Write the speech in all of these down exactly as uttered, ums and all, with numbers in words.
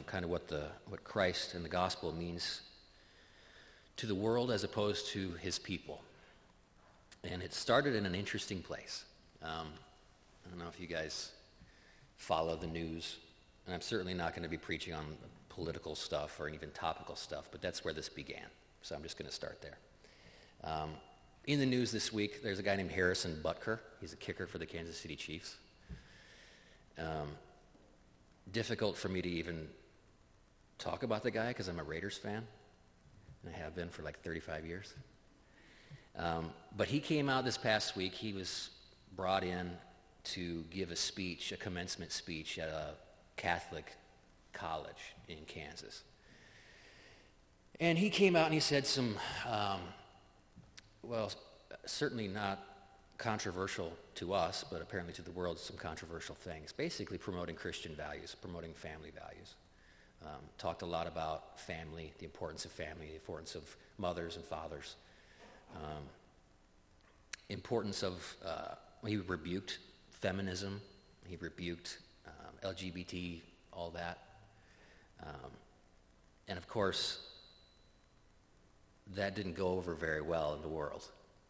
kind of what the what Christ and the gospel means to the world as opposed to his people. And it started in an interesting place. Um, I don't know if you guys follow the news, and I'm certainly not going to be preaching on political stuff or even topical stuff, but that's where this began. So I'm just going to start there. Um, in the news this week, there's a guy named Harrison Butker. He's a kicker for the Kansas City Chiefs. Um, difficult for me to even talk about the guy because I'm a Raiders fan, and I have been for like thirty-five years. Um, but he came out this past week. He was brought in to give a speech, a commencement speech at a Catholic college in Kansas. And he came out and he said some, um, well, certainly not controversial to us, but apparently to the world, some controversial things. Basically promoting Christian values, promoting family values. Um, talked a lot about family, the importance of family, the importance of mothers and fathers. Um, importance of, uh, he rebuked feminism, he rebuked um, L G B T, all that. Um, and of course, that didn't go over very well in the world.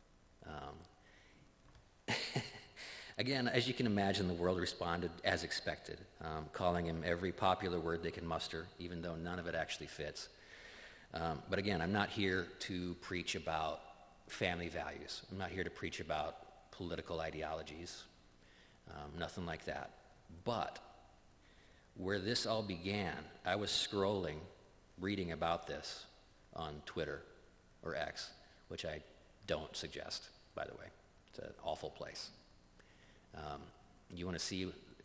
Um, again, as you can imagine, the world responded as expected, um, calling him every popular word they can muster, even though none of it actually fits. Um, but again, I'm not here to preach about family values. I'm not here to preach about political ideologies, um, nothing like that. But where this all began, I was scrolling, reading about this on Twitter or X, which I don't suggest, by the way. It's an awful place. Um, you want to see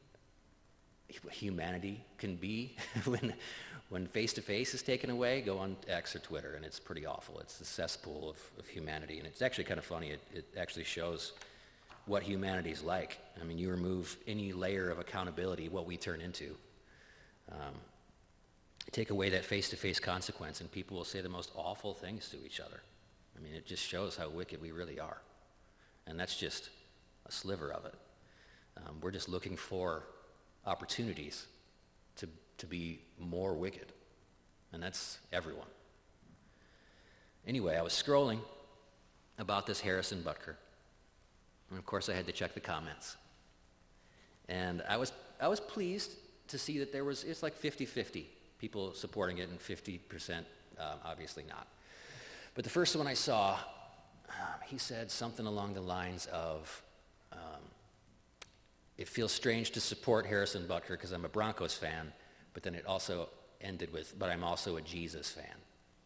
what humanity can be when when face-to-face is taken away, go on X or Twitter, and it's pretty awful. It's the cesspool of, of humanity, and it's actually kind of funny. It, it actually shows what humanity's like. I mean, you remove any layer of accountability, what we turn into. Um, take away that face-to-face consequence, and people will say the most awful things to each other. I mean, it just shows how wicked we really are. And that's just a sliver of it. Um, we're just looking for opportunities to to be more wicked. And that's everyone. Anyway, I was scrolling about this Harrison Butker. And of course I had to check the comments. And I was I was pleased to see that there was, it's like fifty-fifty people supporting it and fifty percent um, obviously not. But the first one I saw, um, he said something along the lines of, um, it feels strange to support Harrison Butker because I'm a Broncos fan, but then it also ended with, but I'm also a Jesus fan.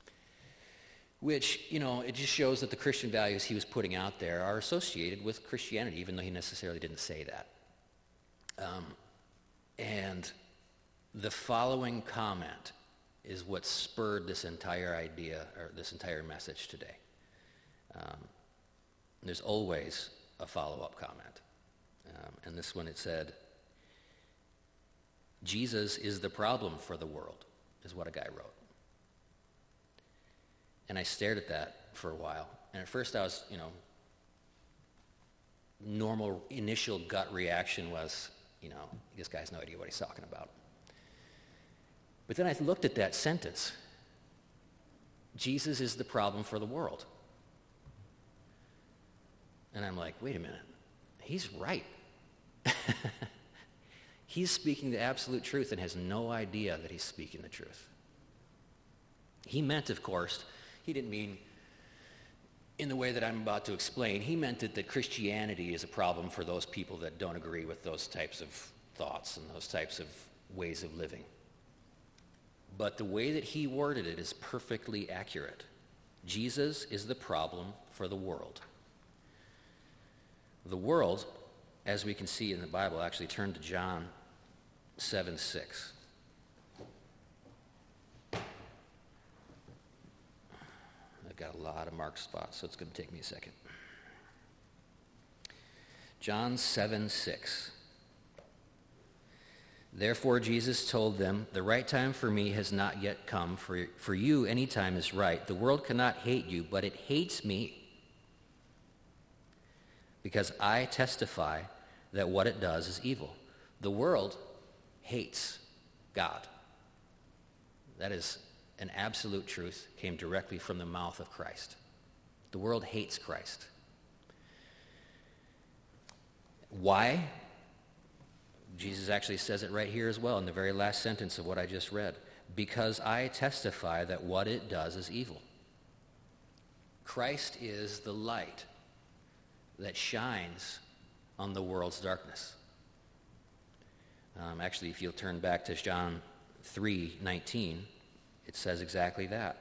Which, you know, it just shows that the Christian values he was putting out there are associated with Christianity, even though he necessarily didn't say that. Um, and the following comment is what spurred this entire idea, or this entire message today. Um, there's always a follow-up comment. Um, and this one, it said, Jesus is the problem for the world, is what a guy wrote. And I stared at that for a while. And at first I was, you know, normal initial gut reaction was, you know, this guy's no idea what he's talking about. But then I looked at that sentence. Jesus is the problem for the world. And I'm like, wait a minute. He's right. He's speaking the absolute truth and has no idea that he's speaking the truth. He meant, of course, he didn't mean in the way that I'm about to explain. He meant it that Christianity is a problem for those people that don't agree with those types of thoughts and those types of ways of living. But the way that he worded it is perfectly accurate. Jesus is the problem for the world. The world, as we can see in the Bible, actually turn to John seven six. I've got a lot of marked spots, so it's going to take me a second. John seven six. Therefore Jesus told them, the right time for me has not yet come. For, for you any time is right. The world cannot hate you, but it hates me, because I testify that what it does is evil. The world hates God. That is an absolute truth, came directly from the mouth of Christ. The world hates Christ. Why? Jesus actually says it right here as well in the very last sentence of what I just read. Because I testify that what it does is evil. Christ is the light that shines on the world's darkness. Um, actually, if you'll turn back to John three nineteen, it says exactly that.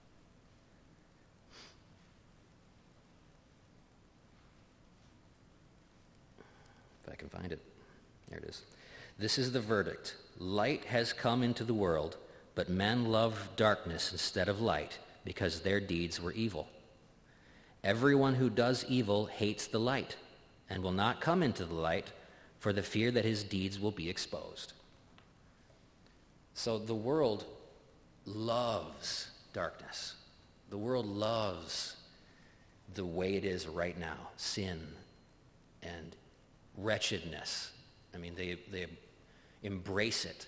If I can find it. There it is. This is the verdict. Light has come into the world, but men love darkness instead of light because their deeds were evil. Everyone who does evil hates the light and will not come into the light for the fear that his deeds will be exposed. So the world loves darkness. The world loves the way it is right now, sin and wretchedness. I mean, they, they embrace it.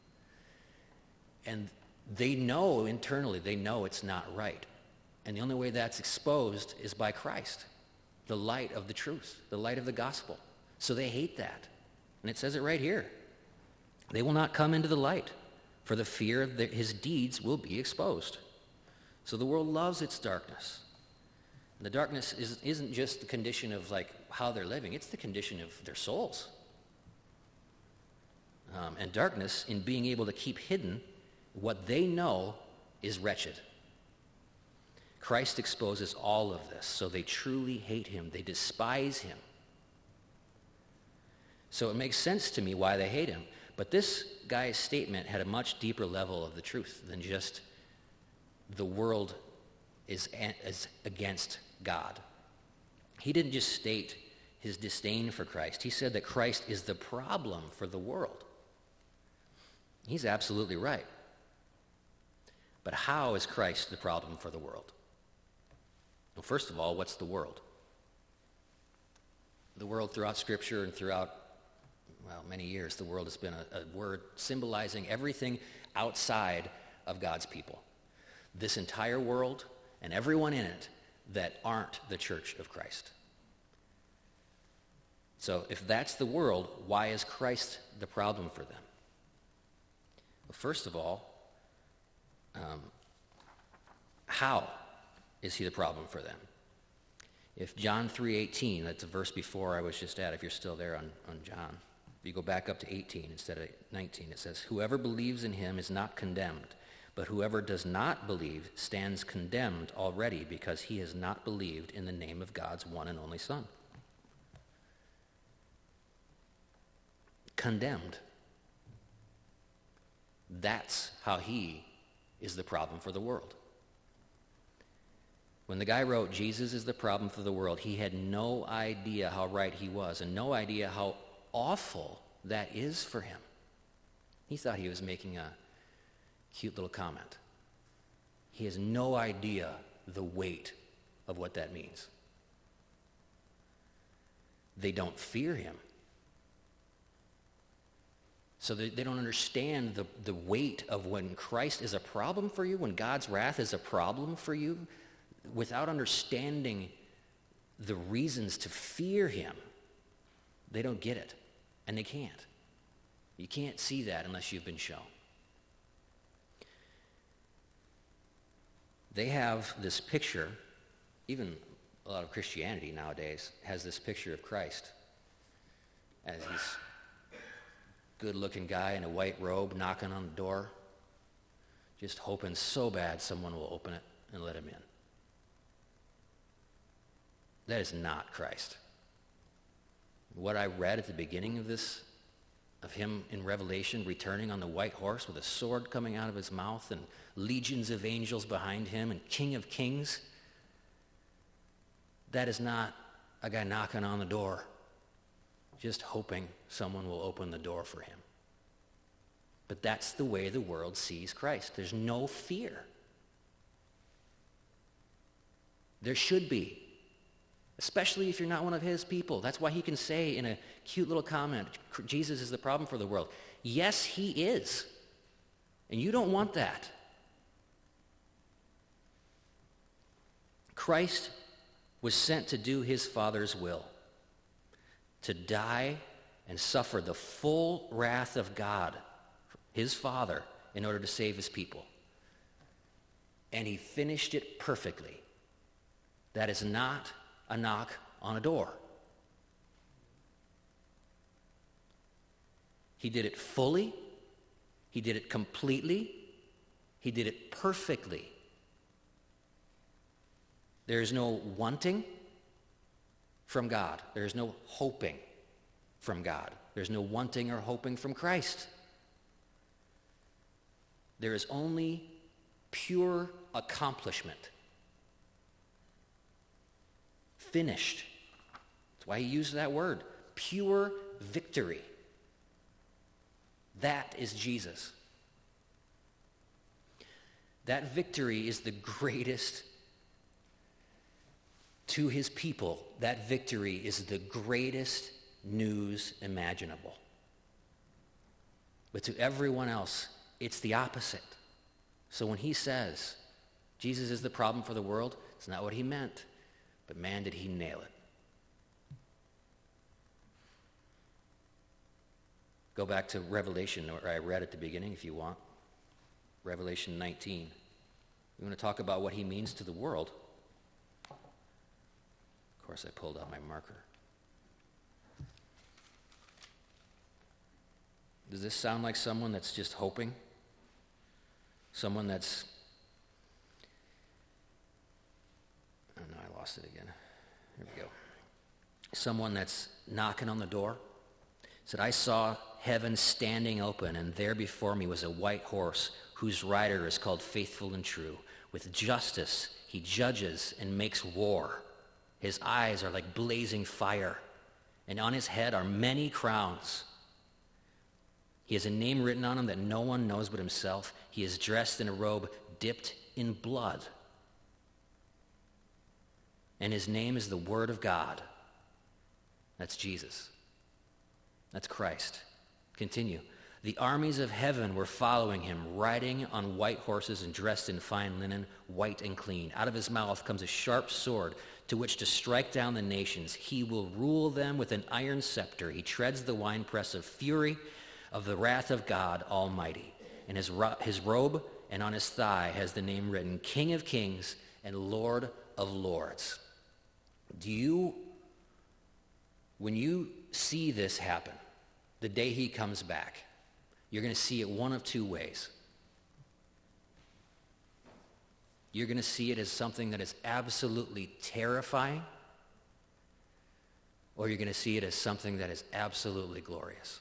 And they know internally, they know it's not right. And the only way that's exposed is by Christ, the light of the truth, the light of the gospel. So they hate that. And it says it right here. They will not come into the light, for the fear that his deeds will be exposed. So the world loves its darkness. And the darkness is, isn't just the condition of like how they're living, it's the condition of their souls. Um, and darkness in being able to keep hidden what they know is wretched. Christ exposes all of this, so they truly hate him. They despise him. So it makes sense to me why they hate him. But this guy's statement had a much deeper level of the truth than just the world is, is against God. He didn't just state his disdain for Christ. He said that Christ is the problem for the world. He's absolutely right. But how is Christ the problem for the world? Well, first of all, what's the world? The world throughout Scripture and throughout, well, many years, the world has been a, a word symbolizing everything outside of God's people. This entire world and everyone in it that aren't the church of Christ. So if that's the world, why is Christ the problem for them? Well, first of all, um, how is he the problem for them? If John three eighteen, that's a verse before I was just at, if you're still there on, on John, if you go back up to eighteen instead of nineteen, it says, whoever believes in him is not condemned, but whoever does not believe stands condemned already because he has not believed in the name of God's one and only Son. Condemned. That's how he is the problem for the world. When the guy wrote, Jesus is the problem for the world, he had no idea how right he was and no idea how awful that is for him. He thought he was making a cute little comment. He has no idea the weight of what that means. They don't fear him. So they, they don't understand the, the weight of when Christ is a problem for you, when God's wrath is a problem for you, without understanding the reasons to fear him. They don't get it, and they can't. You can't see that unless you've been shown. They have this picture, even a lot of Christianity nowadays has this picture of Christ as he's good-looking guy in a white robe knocking on the door, just hoping so bad someone will open it and let him in. That is not Christ. What I read at the beginning of this, of him in Revelation returning on the white horse with a sword coming out of his mouth and legions of angels behind him and King of Kings, that is not a guy knocking on the door, just hoping someone will open the door for him. But that's the way the world sees Christ. There's no fear. There should be. Especially if you're not one of his people. That's why he can say in a cute little comment, Jesus is the problem for the world. Yes, he is. And you don't want that. Christ was sent to do his Father's will, to die and suffer the full wrath of God, his Father, in order to save his people. And he finished it perfectly. That is not a knock on a door. He did it fully. He did it completely. He did it perfectly. There is no wanting from God. There is no hoping from God. There's no wanting or hoping from Christ. There is only pure accomplishment. Finished. That's why he used that word. Pure victory. That is Jesus. That victory is the greatest to his people. That victory is the greatest news imaginable. But to everyone else, it's the opposite. So when he says Jesus is the problem for the world, it's not what he meant. But man, did he nail it. Go back to Revelation, where I read at the beginning, if you want. Revelation nineteen. We want to talk about what he means to the world. Of course, I pulled out my marker. Does this sound like someone that's just hoping? Someone that's... Oh no, I lost it again. Here we go. Someone that's knocking on the door. Said, I saw heaven standing open, and there before me was a white horse whose rider is called Faithful and True. With justice he judges and makes war. His eyes are like blazing fire, and on his head are many crowns. He has a name written on him that no one knows but himself. He is dressed in a robe dipped in blood. And his name is the Word of God. That's Jesus. That's Christ. Continue. The armies of heaven were following him, riding on white horses and dressed in fine linen, white and clean. Out of his mouth comes a sharp sword to which to strike down the nations. He will rule them with an iron scepter. He treads the winepress of fury of the wrath of God Almighty. And his, ro- his robe and on his thigh has the name written, King of Kings and Lord of Lords. Do you, when you see this happen, the day he comes back, you're going to see it one of two ways. You're going to see it as something that is absolutely terrifying, or you're going to see it as something that is absolutely glorious.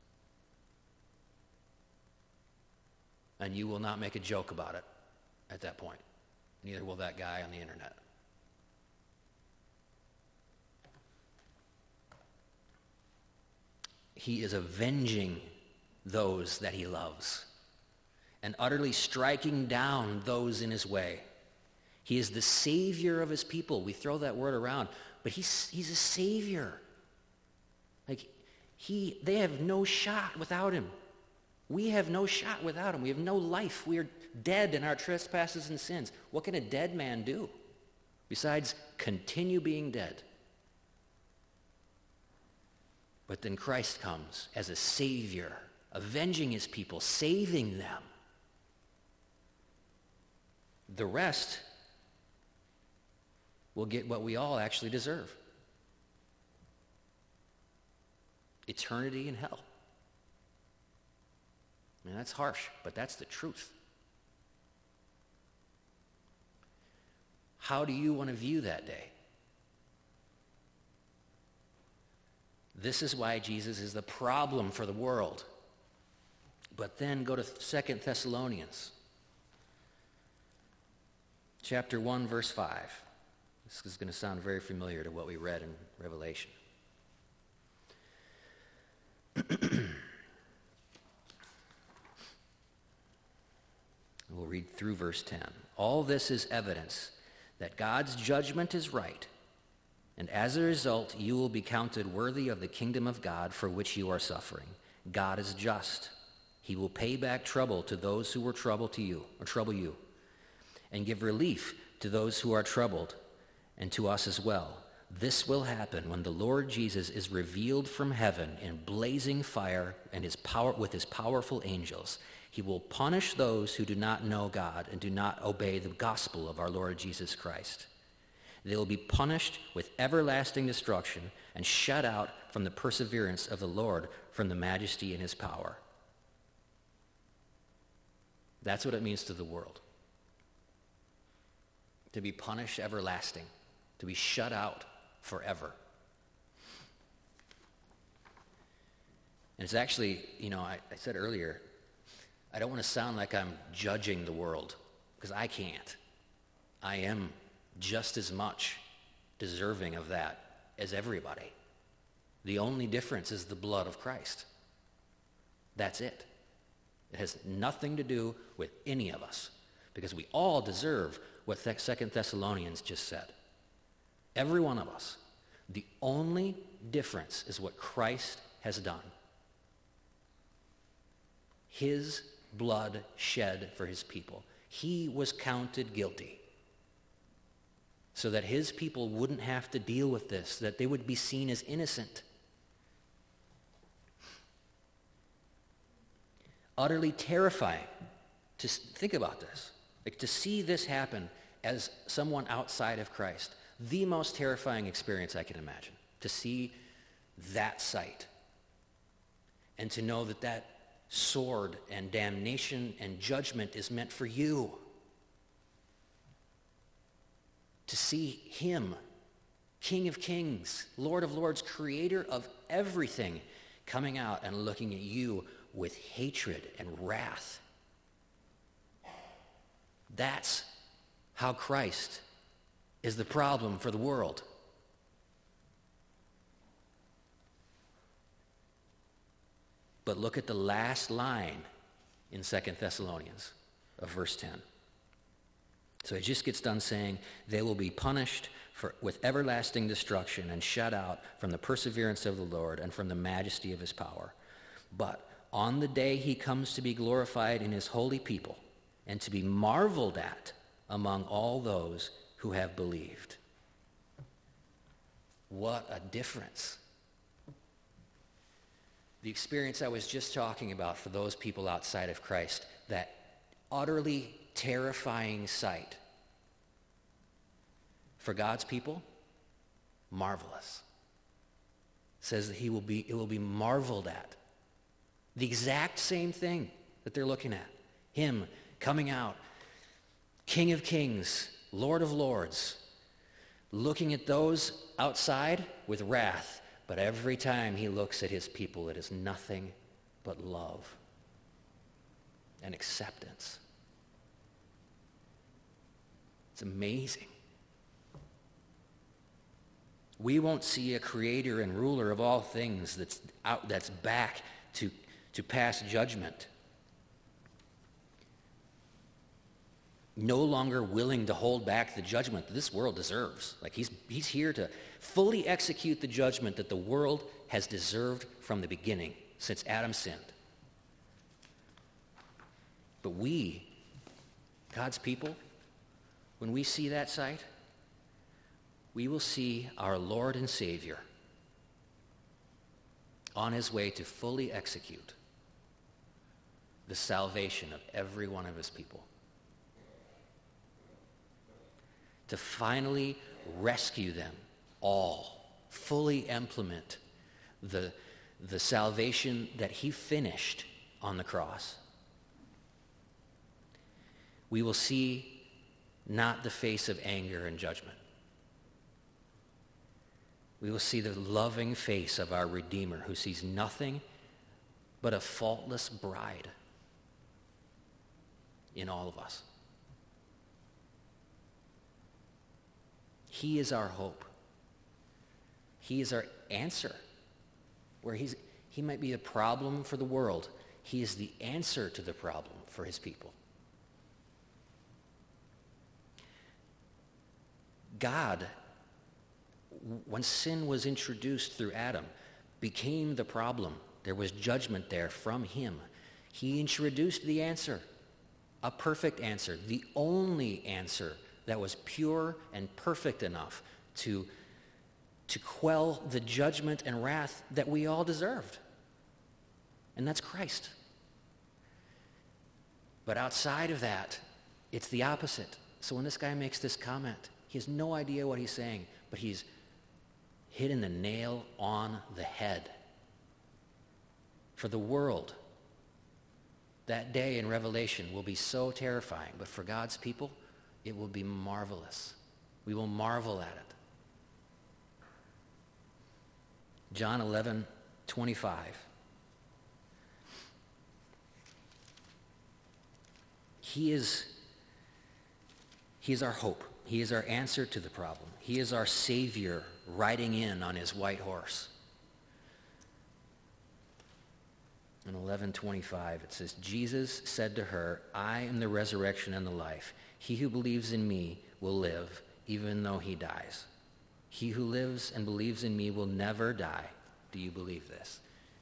And you will not make a joke about it at that point. Neither will that guy on the internet. He is avenging those that he loves and utterly striking down those in his way. He is the savior of his people. We throw that word around, but he's he's a savior. Like he they have no shot without him. We have no shot without him. We have no life. We are dead in our trespasses and sins. What can a dead man do besides continue being dead? But then Christ comes as a savior, avenging his people, saving them. The rest will get what we all actually deserve. Eternity in hell. I mean, that's harsh, but that's the truth. How do you want to view that day? This is why Jesus is the problem for the world. But then go to Second Thessalonians. Chapter one, verse five. This is going to sound very familiar to what we read in Revelation. We'll read through verse ten. All this is evidence that God's judgment is right, and as a result, you will be counted worthy of the kingdom of God for which you are suffering. God is just. He will pay back trouble to those who were trouble to you, or trouble you, and give relief to those who are troubled, and to us as well. This will happen when the Lord Jesus is revealed from heaven in blazing fire and his power with his powerful angels. He will punish those who do not know God and do not obey the gospel of our Lord Jesus Christ. They will be punished with everlasting destruction and shut out from the perseverance of the Lord, from the majesty and his power. That's what it means to the world. To be punished everlasting, to be shut out forever. And it's actually, you know, I, I said earlier, I don't want to sound like I'm judging the world, because I can't. I am just as much deserving of that as everybody. The only difference is the blood of Christ. That's it. It has nothing to do with any of us, because we all deserve what Second Thessalonians just said. Every one of us. The only difference is what Christ has done. His blood shed for his people. He was counted guilty so that his people wouldn't have to deal with this, that they would be seen as innocent. Utterly terrifying to think about this. Like, to see this happen as someone outside of Christ. The most terrifying experience I can imagine. To see that sight. And to know that that sword and damnation and judgment is meant for you. To see him, King of Kings, Lord of Lords, creator of everything, coming out and looking at you with hatred and wrath. That's how Christ is the problem for the world. But look at the last line in Second Thessalonians of verse ten. So it just gets done saying, they will be punished for, with everlasting destruction and shut out from the perseverance of the Lord and from the majesty of his power. But on the day he comes to be glorified in his holy people and to be marveled at among all those who have believed. What a difference. The experience I was just talking about for those people outside of Christ, that utterly terrifying sight. For God's people, marvelous. It says that he will be, it will be marveled at. The exact same thing that they're looking at. Him coming out, King of Kings, Lord of Lords, looking at those outside with wrath. But every time he looks at his people, it is nothing but love and acceptance. It's amazing. We won't see a creator and ruler of all things that's out, that's back to, to pass judgment. No longer willing to hold back the judgment that this world deserves. Like he's, he's here to fully execute the judgment that the world has deserved from the beginning, since Adam sinned. But we, God's people, when we see that sight, we will see our Lord and Savior on his way to fully execute the salvation of every one of his people. To finally rescue them all, fully implement the, the salvation that he finished on the cross. We will see not the face of anger and judgment. We will see the loving face of our Redeemer, who sees nothing but a faultless bride in all of us. He is our hope. He is our answer. Where he's, he might be a problem for the world, he is the answer to the problem for his people. God, when sin was introduced through Adam, became the problem. There was judgment there from him. He introduced the answer, a perfect answer, the only answer that was pure and perfect enough to, to quell the judgment and wrath that we all deserved. And that's Christ. But outside of that, it's the opposite. So when this guy makes this comment, he has no idea what he's saying, but he's hitting the nail on the head. For the world, that day in Revelation will be so terrifying, but for God's people, it will be marvelous. We will marvel at it. John eleven twenty-five. He is, he is our hope. He is our answer to the problem. He is our Savior riding in on his white horse. In eleven twenty-five, it says, Jesus said to her, I am the resurrection and the life. He who believes in me will live, even though he dies. He who lives and believes in me will never die. Do you believe this?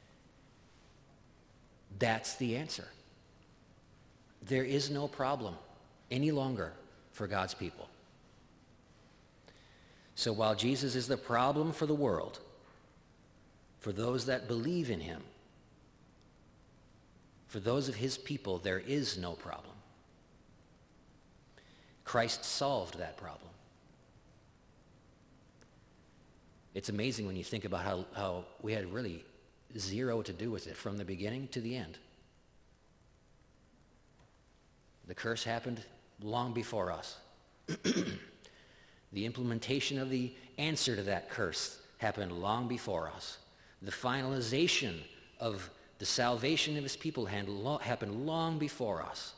That's the answer. There is no problem any longer for God's people. So while Jesus is the problem for the world, for those that believe in him, for those of his people, there is no problem. Christ solved that problem. It's amazing when you think about how, how we had really zero to do with it from the beginning to the end. The curse happened long before us. The implementation of the answer to that curse happened long before us. The finalization of the salvation of his people happened long before us.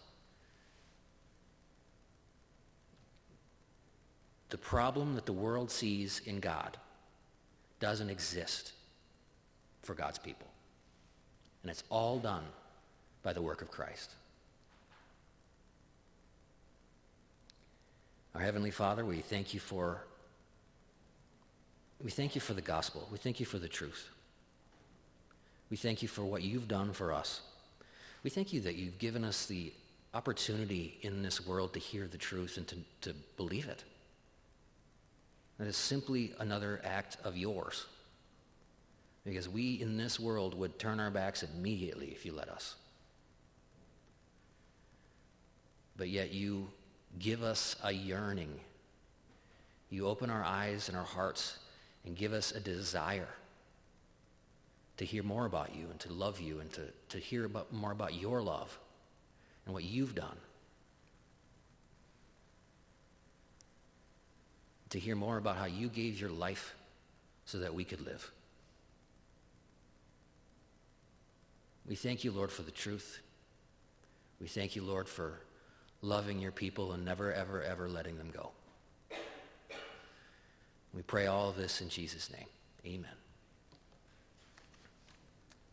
The problem that the world sees in God doesn't exist for God's people. And it's all done by the work of Christ. Our Heavenly Father, we thank you for we thank you for the gospel. We thank you for the truth. We thank you for what you've done for us. We thank you that you've given us the opportunity in this world to hear the truth and to, to believe it. That is simply another act of yours. Because we in this world would turn our backs immediately if you let us. But yet you give us a yearning. You open our eyes and our hearts and give us a desire to hear more about you and to love you and to, to hear about, more about your love and what you've done. To hear more about how you gave your life so that we could live. We thank you, Lord, for the truth. We thank you, Lord, for loving your people and never, ever, ever letting them go. We pray all of this in Jesus' name. Amen.